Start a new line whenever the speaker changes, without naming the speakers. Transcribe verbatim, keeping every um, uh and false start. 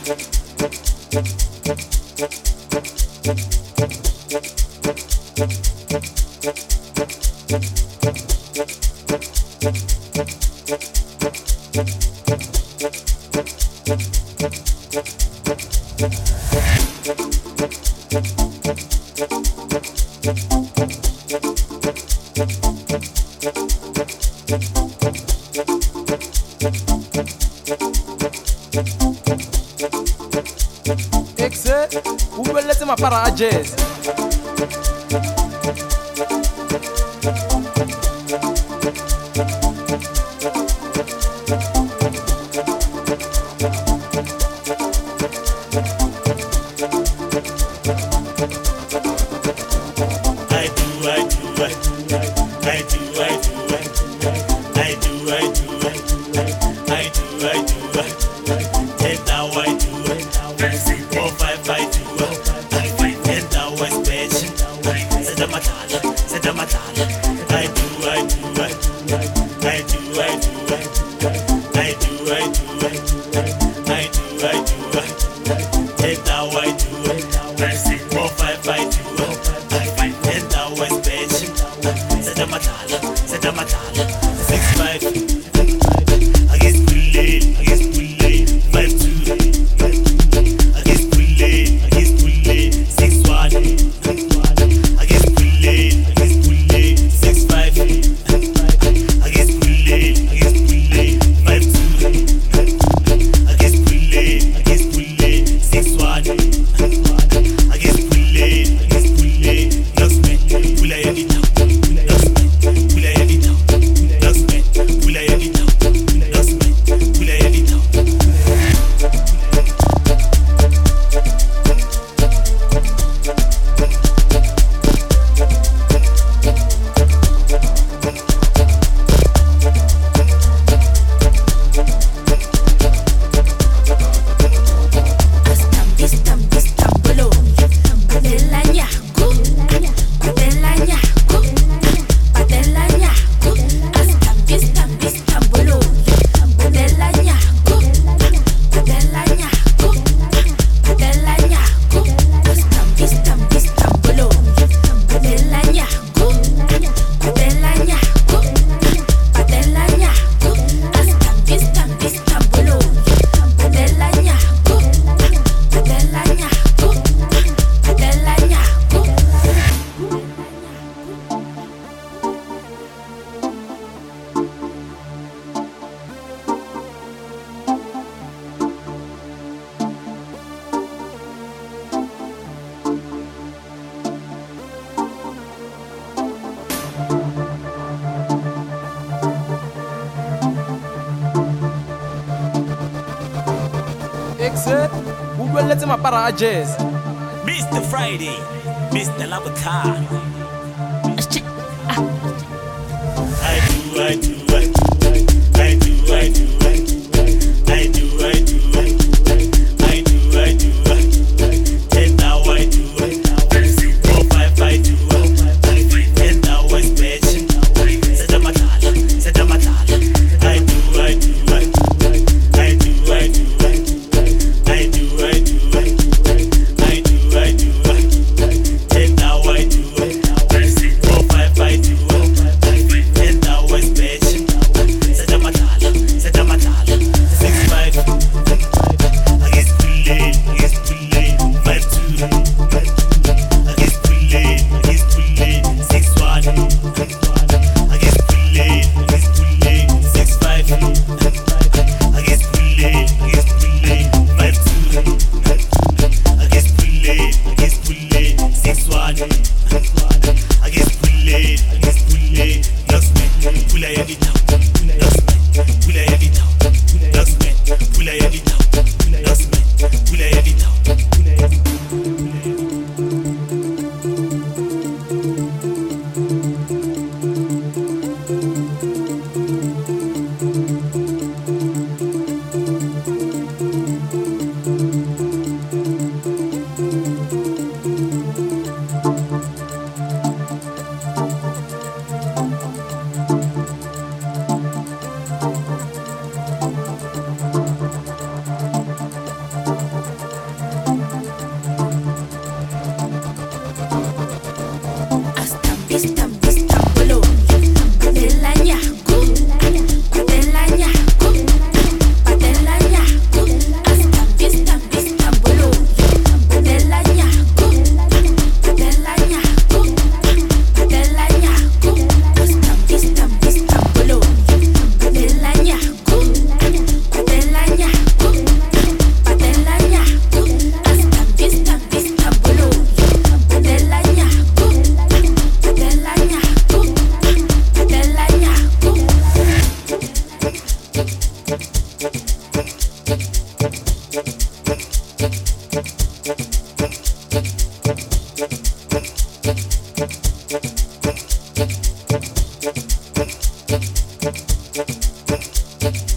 Exe, ubeleze mapara jazz. Exe, ubeleze mapara jazz.
Mister Friday, Mister Lavatar. I do, I do, I do, I do, I do, I do, I do, I do, I do, I do, ten now I do, four five I do, ten now I special. Set a matala, set a matala. I do, I do, I do, I do, I do, I do, I do, I do, I do, ten now I do, four five I do, ten now I special. Thank